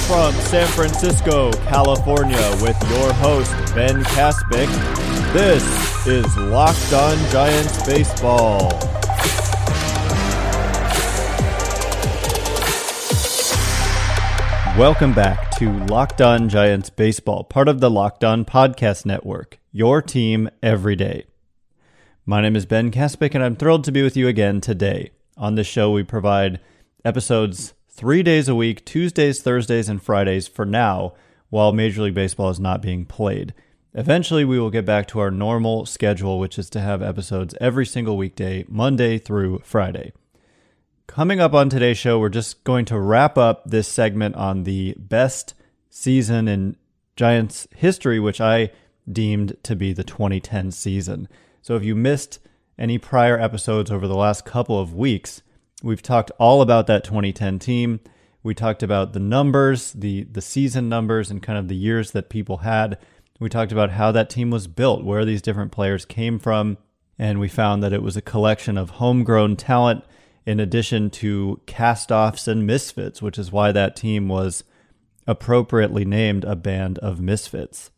from San Francisco, California, with your host, Ben Kaspick. This is Locked On Giants Baseball. Welcome back to Locked On Giants Baseball, part of the Locked On Podcast Network, your team every day. My name is Ben Kaspick, and I'm thrilled to be with you again today. On this show, we provide episodes 3 days a week, Tuesdays, Thursdays, and Fridays for now, while Major League Baseball is not being played. Eventually, we will get back to our normal schedule, which is to have episodes every single weekday, Monday through Friday. Coming up on today's show, we're just going to wrap up this segment on the best season in Giants history, which I deemed to be the 2010 season. So if you missed any prior episodes over the last couple of weeks, we've talked all about that 2010 team. We talked about the numbers, the season numbers, and kind of the years that people had. We talked about how that team was built, where these different players came from, and we found that it was a collection of homegrown talent in addition to cast-offs and misfits, which is why that team was appropriately named a band of misfits.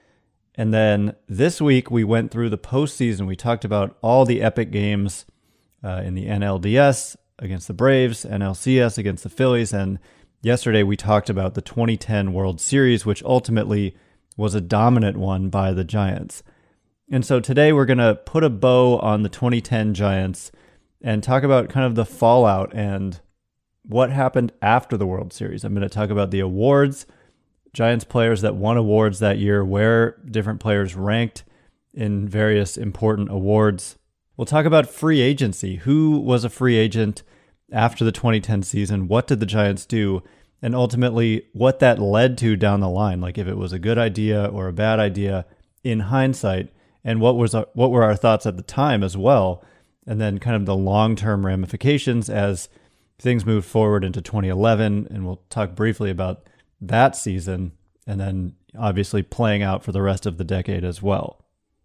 And then this week, we went through the postseason. We talked about all the epic games in the NLDS against the Braves, NLCS against the Phillies, and yesterday we talked about the 2010 World Series, which ultimately was a dominant one by the Giants. And so today we're going to put a bow on the 2010 Giants and talk about kind of the fallout and what happened after the World Series. I'm going to talk about the awards, Giants players that won awards that year, where different players ranked in various important awards. We'll talk about free agency. Who was a free agent after the 2010 season? What did the Giants do? And ultimately, what that led to down the line, like if it was a good idea or a bad idea in hindsight, and what were our thoughts at the time as well, and then kind of the long-term ramifications as things moved forward into 2011, and we'll talk briefly about that season, and then obviously playing out for the rest of the decade as well.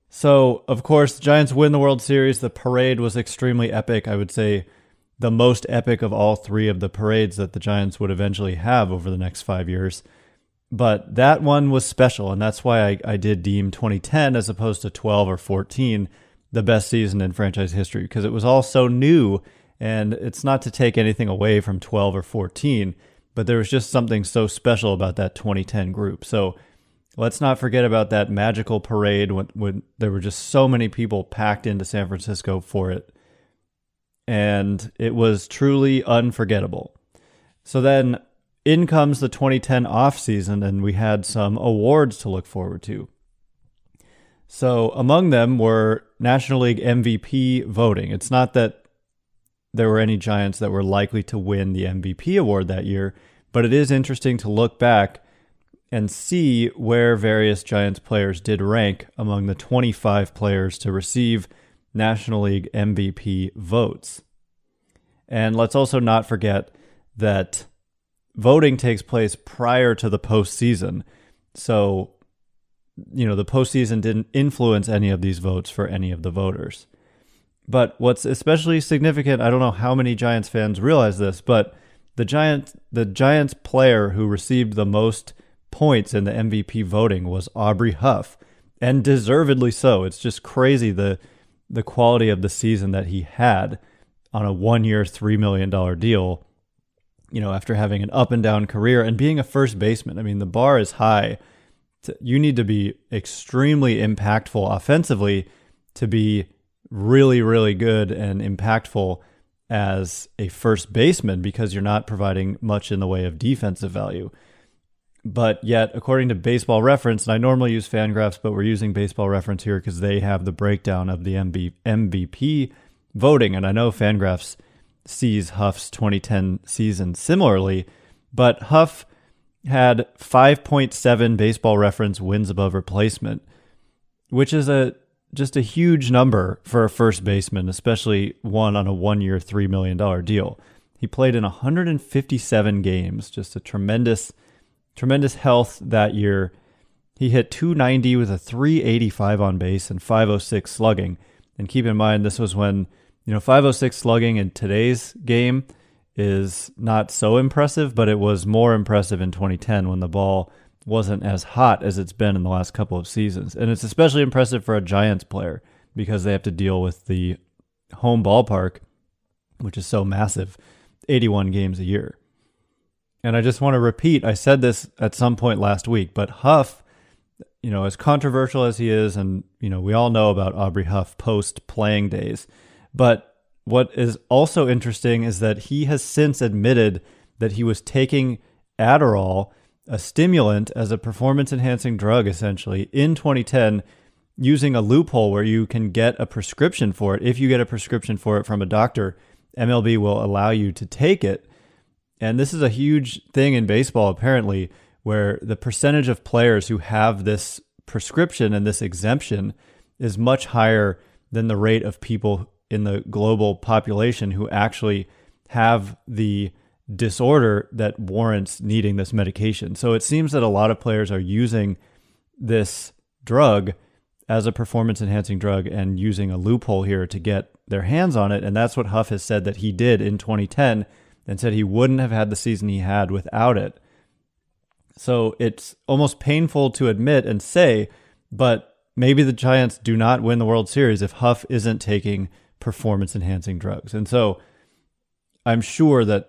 So, of course, the Giants win the World Series. The parade was extremely epic. I would say the most epic of all three of the parades that the Giants would eventually have over the next 5 years. But that one was special, and that's why I did deem 2010 as opposed to 12 or 14 the best season in franchise history, because it was all so new, and it's not to take anything away from 12 or 14, but there was just something so special about that 2010 group. So let's not forget about that magical parade when there were just so many people packed into San Francisco for it. And it was truly unforgettable. So then in comes the 2010 offseason, and we had some awards to look forward to. So among them were National League MVP voting. It's not that there were any Giants that were likely to win the MVP award that year, but it is interesting to look back and see where various Giants players did rank among the 25 players to receive National League MVP votes. And let's also not forget that voting takes place prior to the postseason. So, the postseason didn't influence any of these votes for any of the voters. But what's especially significant, I don't know how many Giants fans realize this, but the Giants player who received the most points in the MVP voting was Aubrey Huff, and deservedly so. It's just crazy the quality of the season that he had on a 1-year, $3 million deal, after having an up and down career and being a first baseman. I mean, the bar is high. You need to be extremely impactful offensively to be really, really good and impactful as a first baseman, because you're not providing much in the way of defensive value. But yet, according to Baseball Reference, and I normally use Fangraphs, but we're using Baseball Reference here because they have the breakdown of the MVP voting, and I know Fangraphs sees Huff's 2010 season similarly, but Huff had 5.7 Baseball Reference wins above replacement, which is just a huge number for a first baseman, especially one on a 1-year, $3 million deal. He played in 157 games, just a tremendous health that year. He hit .290 with a .385 on base and .506 slugging. And keep in mind, this was when, .506 slugging in today's game is not so impressive, but it was more impressive in 2010 when the ball wasn't as hot as it's been in the last couple of seasons. And it's especially impressive for a Giants player because they have to deal with the home ballpark, which is so massive, 81 games a year. And I just want to repeat, I said this at some point last week, but Huff, as controversial as he is, and, we all know about Aubrey Huff post-playing days, but what is also interesting is that he has since admitted that he was taking Adderall, a stimulant, as a performance-enhancing drug, essentially, in 2010, using a loophole where you can get a prescription for it. If you get a prescription for it from a doctor, MLB will allow you to take it. And this is a huge thing in baseball, apparently, where the percentage of players who have this prescription and this exemption is much higher than the rate of people in the global population who actually have the disorder that warrants needing this medication. So it seems that a lot of players are using this drug as a performance-enhancing drug and using a loophole here to get their hands on it. And that's what Huff has said that he did in 2010 and said he wouldn't have had the season he had without it. So it's almost painful to admit and say, but maybe the Giants do not win the World Series if Huff isn't taking performance-enhancing drugs. And so I'm sure that,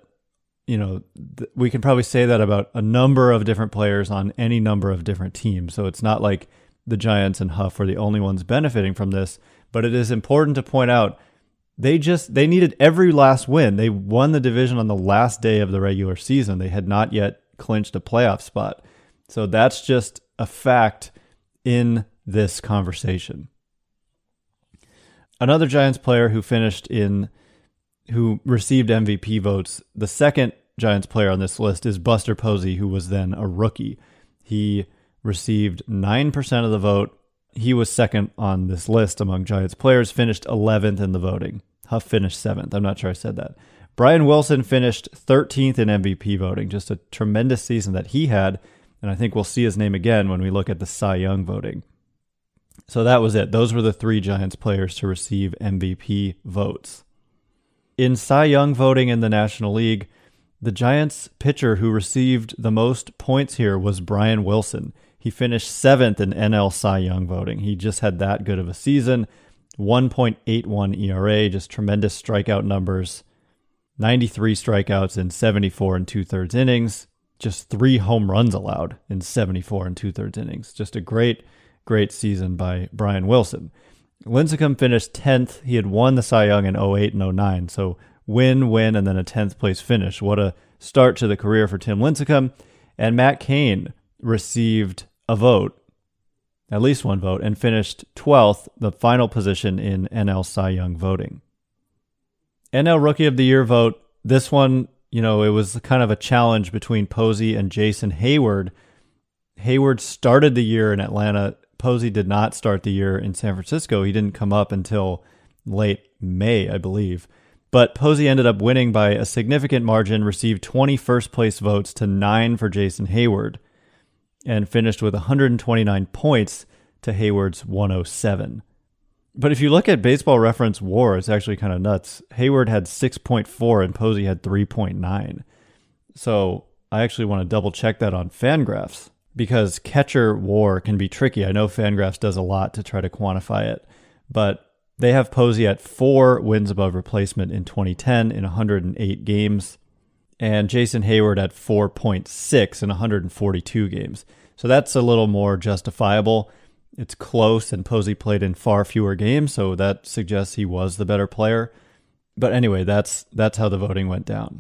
we can probably say that about a number of different players on any number of different teams. So it's not like the Giants and Huff were the only ones benefiting from this, but it is important to point out they needed every last win. They won the division on the last day of the regular season. They had not yet clinched a playoff spot. So that's just a fact in this conversation. Another Giants player who received MVP votes, the second Giants player on this list is Buster Posey, who was then a rookie. He received 9% of the vote. He was second on this list among Giants players, finished 11th in the voting. Huff finished 7th. I'm not sure I said that. Brian Wilson finished 13th in MVP voting, just a tremendous season that he had, and I think we'll see his name again when we look at the Cy Young voting. So that was it. Those were the 3 Giants players to receive MVP votes. In Cy Young voting in the National League, the Giants pitcher who received the most points here was Brian Wilson. He finished 7th in NL Cy Young voting. He just had that good of a season. 1.81 ERA, just tremendous strikeout numbers. 93 strikeouts in 74 and 2/3 innings. Just 3 home runs allowed in 74 and 2/3 innings. Just a great season by Brian Wilson. Lincecum finished 10th. He had won the Cy Young in 08 and 09. So win, and then a 10th place finish. What a start to the career for Tim Lincecum. And Matt Cain received a vote, at least one vote, and finished 12th, the final position in NL Cy Young voting. NL Rookie of the Year vote, this one, it was kind of a challenge between Posey and Jason Hayward. Hayward started the year in Atlanta. Posey did not start the year in San Francisco. He didn't come up until late May, I believe. But Posey ended up winning by a significant margin, received 20 first-place votes to 9 for Jason Hayward, and finished with 129 points to Hayward's 107. But if you look at Baseball Reference WAR, it's actually kind of nuts. Hayward had 6.4 and Posey had 3.9. So I actually want to double-check that on Fangraphs, because catcher WAR can be tricky. I know Fangraphs does a lot to try to quantify it, but they have Posey at 4 wins above replacement in 2010 in 108 games, and Jason Hayward at 4.6 in 142 games. So that's a little more justifiable. It's close, and Posey played in far fewer games, so that suggests he was the better player. But anyway, that's how the voting went down.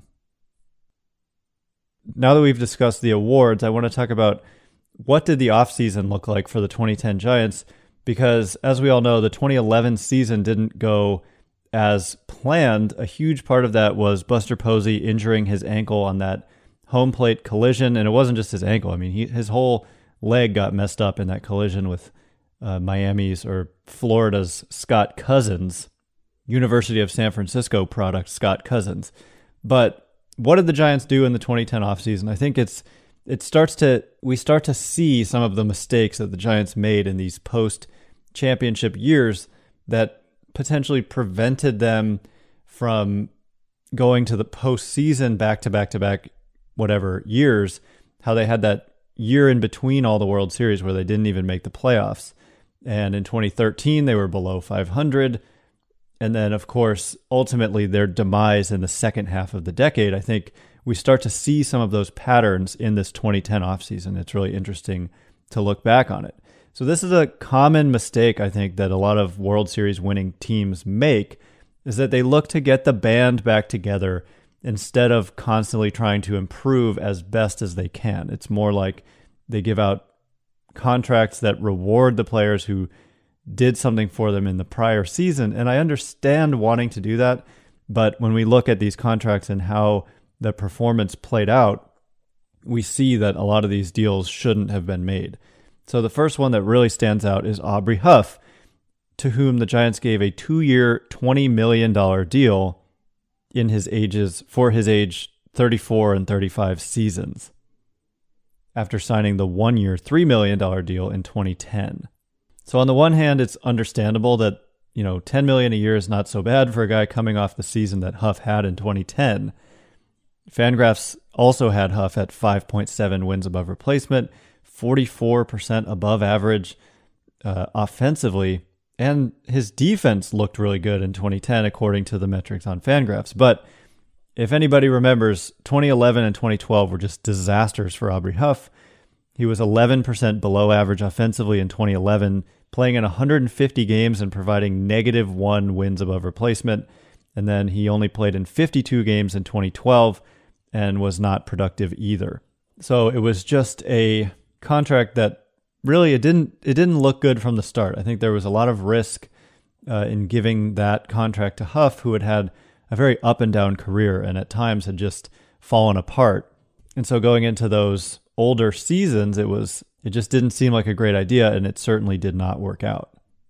Now that we've discussed the awards, I want to talk about what did the offseason look like for the 2010 Giants, because as we all know, the 2011 season didn't go as planned. A huge part of that was Buster Posey injuring his ankle on that home plate collision, and it wasn't just his ankle. I mean, his whole leg got messed up in that collision with Miami's or Florida's Scott Cousins, University of San Francisco product Scott Cousins. But what did the Giants do in the 2010 offseason? I think we start to see some of the mistakes that the Giants made in these post-championship years that potentially prevented them from going to the postseason back to back to back, whatever years, how they had that year in between all the World Series where they didn't even make the playoffs. And in 2013, they were below 500. And then, of course, ultimately their demise in the second half of the decade. I think we start to see some of those patterns in this 2010 offseason. It's really interesting to look back on it. So this is a common mistake, I think, that a lot of World Series winning teams make, is that they look to get the band back together instead of constantly trying to improve as best as they can. It's more like they give out contracts that reward the players who did something for them in the prior season. And I understand wanting to do that, but when we look at these contracts and how the performance played out, we see that a lot of these deals shouldn't have been made. So the first one that really stands out is Aubrey Huff, to whom the Giants gave a 2-year, $20 million deal for his age 34 and 35 seasons, after signing the 1-year, $3 million deal in 2010. So on the one hand, it's understandable that, $10 million a year is not so bad for a guy coming off the season that Huff had in 2010. Fangraphs also had Huff at 5.7 wins above replacement, 44% above average offensively, and his defense looked really good in 2010, according to the metrics on Fangraphs. But if anybody remembers, 2011 and 2012 were just disasters for Aubrey Huff. He was 11% below average offensively in 2011, playing in 150 games and providing -1 wins above replacement. And then he only played in 52 games in 2012 and was not productive either. So it was just a contract that really, it didn't look good from the start. I think there was a lot of risk in giving that contract to Huff, who had a very up and down career and at times had just fallen apart. And so going into those older seasons, it just didn't seem like a great idea, and it certainly did not work out.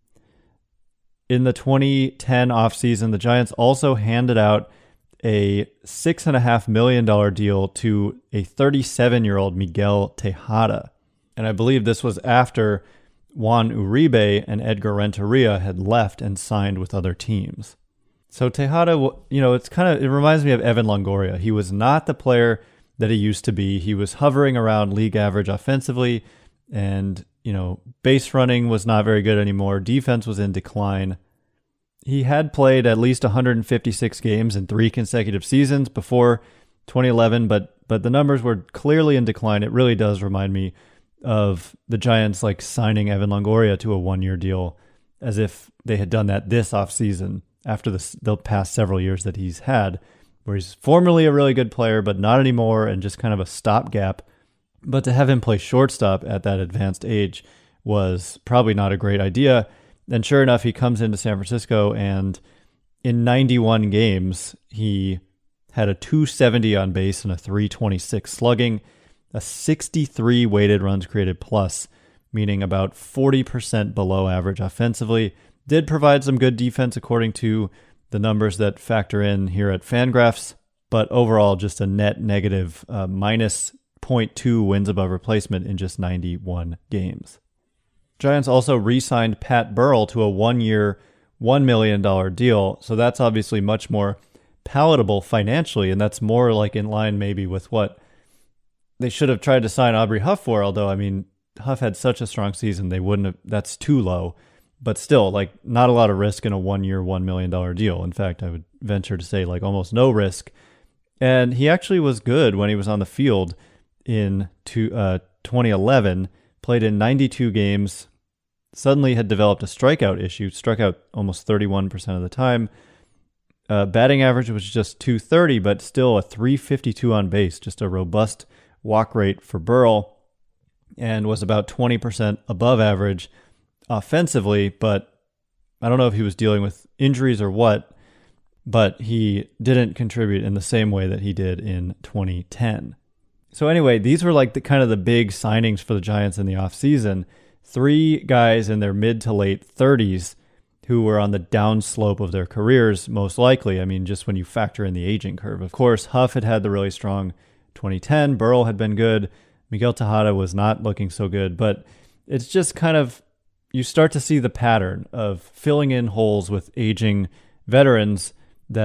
In the 2010 offseason, the Giants also handed out a $6.5 million deal to a 37-year-old Miguel Tejada. And I believe this was after Juan Uribe and Edgar Renteria had left and signed with other teams. So Tejada, it reminds me of Evan Longoria. He was not the player that he used to be. He was hovering around league average offensively, and, base running was not very good anymore. Defense was in decline. He had played at least 156 games in 3 consecutive seasons before 2011, but the numbers were clearly in decline. It really does remind me of the Giants signing Evan Longoria to a 1-year deal, as if they had done that this offseason after the past several years that he's had, where he's formerly a really good player, but not anymore, and just kind of a stopgap. But to have him play shortstop at that advanced age was probably not a great idea. And sure enough, he comes into San Francisco, and in 91 games, he had a 270 on base and a 326 slugging, a 63 weighted runs created plus, meaning about 40% below average offensively. Did provide some good defense according to the numbers that factor in here at Fangraphs, but overall just a net negative minus 0.2 wins above replacement in just 91 games. Giants also re-signed Pat Burrell to a 1-year, $1 million deal, so that's obviously much more palatable financially, and that's more in line maybe with what they should have tried to sign Aubrey Huff for, although, Huff had such a strong season, they wouldn't have, that's too low. But still, not a lot of risk in a 1-year, $1 million deal. In fact, I would venture to say almost no risk. And he actually was good when he was on the field in 2011, played in 92 games, suddenly had developed a strikeout issue, struck out almost 31% of the time. Batting average was just 230, but still a 352 on base, just a robust walk rate for Burrell, and was about 20% above average offensively, but I don't know if he was dealing with injuries or what, but he didn't contribute in the same way that he did in 2010. So anyway, these were the big signings for the Giants in the offseason. 3 guys in their mid to late 30s who were on the downslope of their careers, most likely. Just when you factor in the aging curve. Of course, Huff had the really strong 2010. Burrell had been good. Miguel Tejada was not looking so good, but it's just you start to see the pattern of filling in holes with aging veterans that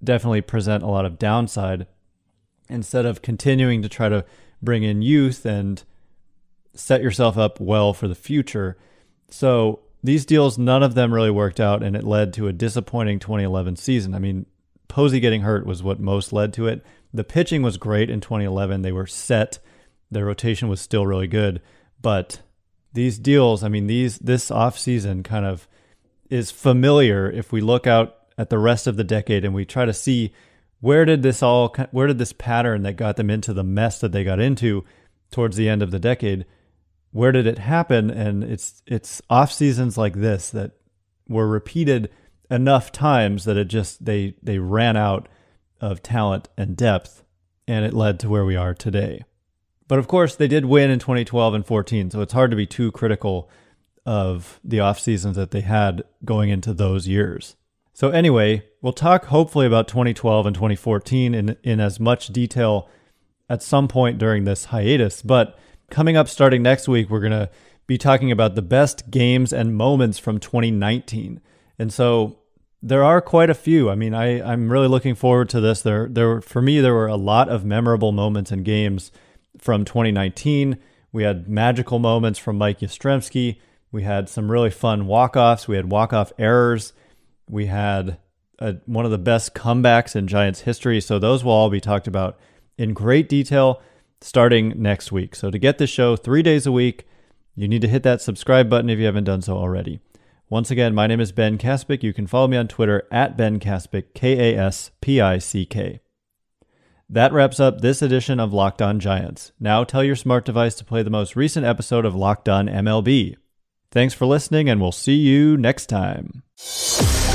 definitely present a lot of downside instead of continuing to try to bring in youth and set yourself up well for the future. So these deals, none of them really worked out, and it led to a disappointing 2011 season. I mean, Posey getting hurt was what most led to it. The pitching was great in 2011. They were set. Their rotation was still really good. But these deals, I mean, this offseason kind of is familiar if we look out at the rest of the decade and we try to see where did this pattern that got them into the mess that they got into towards the end of the decade, where did it happen? And it's off seasons like this that were repeated enough times that they ran out of talent and depth, and it led to where we are today. But of course, they did win in 2012 and 14, so it's hard to be too critical of the off seasons that they had going into those years. So anyway, we'll talk hopefully about 2012 and 2014 in as much detail at some point during this hiatus, but coming up starting next week, we're going to be talking about the best games and moments from 2019. And so there are quite a few. I mean, I'm really looking forward to this. For me, there were a lot of memorable moments and games from 2019. We had magical moments from Mike Yastrzemski. We had some really fun walk-offs. We had walk-off errors. We had one of the best comebacks in Giants history. So those will all be talked about in great detail starting next week. So to get this show 3 days a week, you need to hit that subscribe button if you haven't done so already. Once again, my name is Ben Kaspick. You can follow me on Twitter at Ben Kaspick, Kaspick. That wraps up this edition of Locked On Giants. Now tell your smart device to play the most recent episode of Locked On MLB. Thanks for listening, and we'll see you next time.